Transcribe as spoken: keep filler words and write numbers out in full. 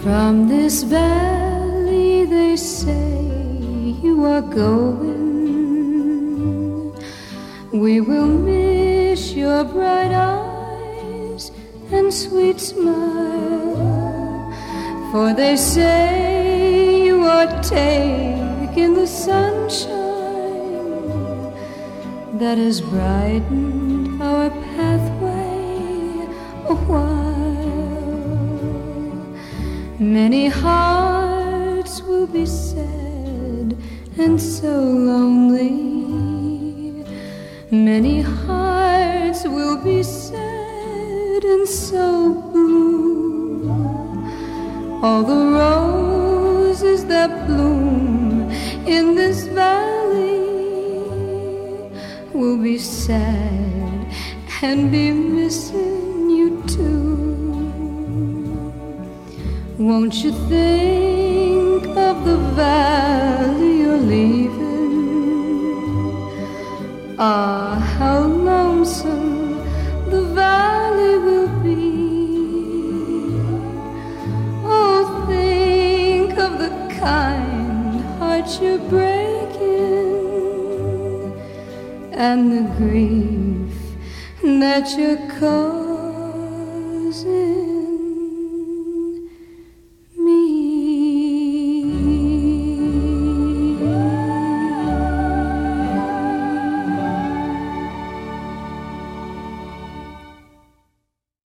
From this valley they say you are going. We will miss your bright eyes and sweet smile, for they say you are taking the sunshine that has brightened our pathway a while. Many hearts will be sad and so lonely. Many hearts will be sad and so blue. All the roses that bloom in this valley will be sad and be missing you too. Won't you think of the valley you're leaving? Ah, how lonesome the valley will be. Oh, think of the kind heart you're breaking and the grief that you're causing.